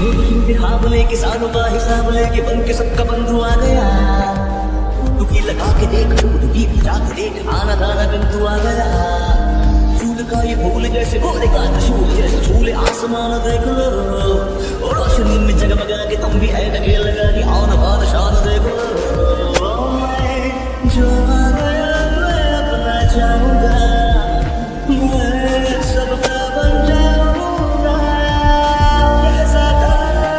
ख्वाब ले किसानों का हिसाब लेके बन के सबका बंधु आ गया। डुबकी लगा के देख, डुबकी भिजा के देख, आना दाना बिंदु आ गया। फूल का ये फूल जैसे बोलेगा, शूल जैसे झूले आसमान देख लो।